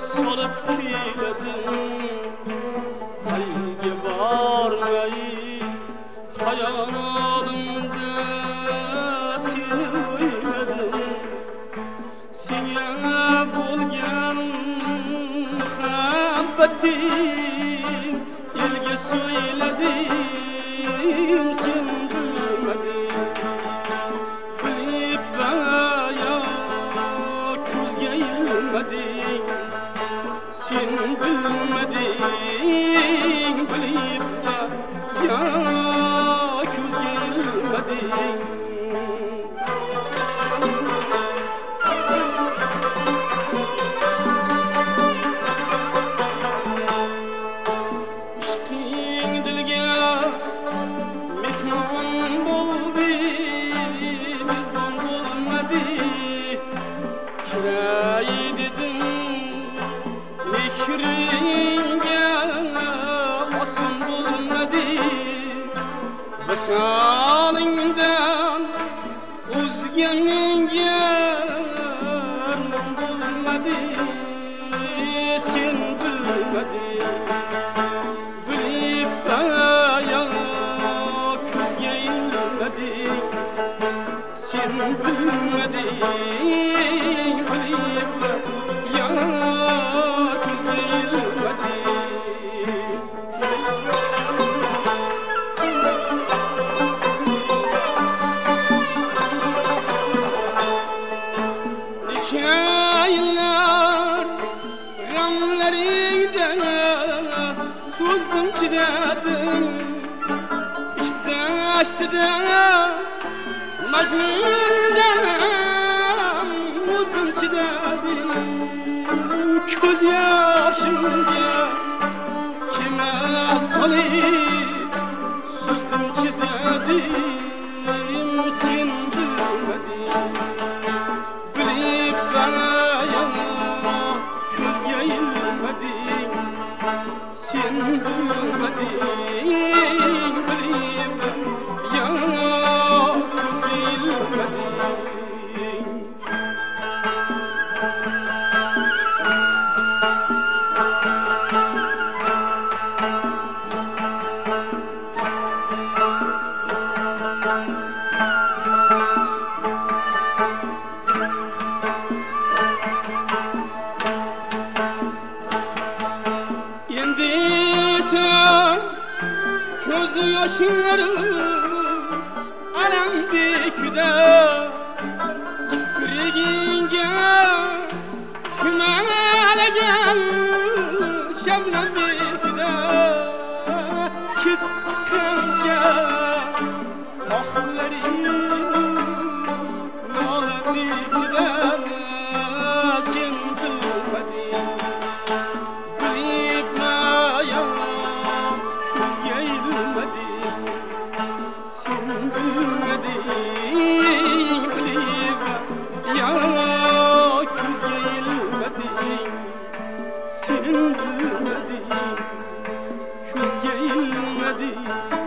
so'lib kuyladim qayga bormay hayolimda seni o'yladim senga bo'lgan muhabbatim elga so'yladim sen bilmading bilib va yo ko'zga ilmading sen bilmading bilib va yo ko'zga ilmading Visalingdan o'zga menga armon bo'lmadi sen bilmading bilib va yo ko'zga ilmading sen bilmading bilib va yo ko'zga ilmading Şairler gamlarıydı tuzdım çiledim İşte açtı da Mecnun'dan uzdum çiledim Köz yaşımda kime salayım Suzdum çiledim sen bilmedin sen bilmading bilib yo ko'zga ilmading Ko'z yoshlari alam bekida kiprigingga shumalagan shabnam bekida ketdi qancha oxlaring nola bekida sen bilmading bilib yo ko'zga ilmading sen bilmading bilib yo ko'zga ilmading sen bilmading ko'zga ilmading